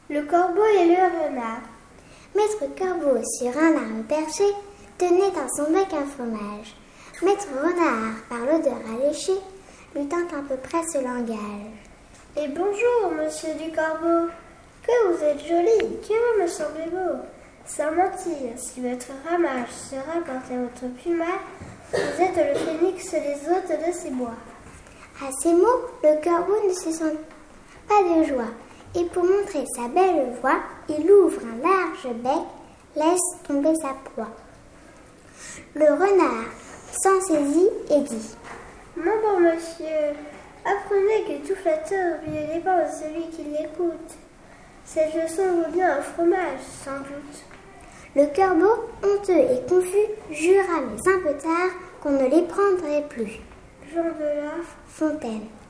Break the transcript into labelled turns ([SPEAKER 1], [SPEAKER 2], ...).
[SPEAKER 1] Le corbeau et le renard.
[SPEAKER 2] Maître Corbeau, sur un arbre perché, tenait dans son bec un fromage. Maître Renard, par l'odeur alléchée, lui tint à peu près ce langage.
[SPEAKER 1] Et bonjour, monsieur du Corbeau. Que vous êtes joli, que vous me semblez beau. Sans mentir, si votre ramage se rapporte à votre plumage, vous êtes le phénix des hôtes de ces bois.
[SPEAKER 2] À ces mots, le corbeau ne se sent pas de joie, et pour montrer sa belle voix, il ouvre un large bec, laisse tomber sa proie. Le renard s'en saisit et dit :
[SPEAKER 1] Mon bon monsieur, apprenez que tout flatteur mieux dépend de celui qui l'écoute. Cette leçon vaut bien un fromage, sans doute.
[SPEAKER 2] Le corbeau, honteux et confus, jura, mais un peu tard, qu'on ne les prendrait plus.
[SPEAKER 1] Jean de La
[SPEAKER 2] Fontaine.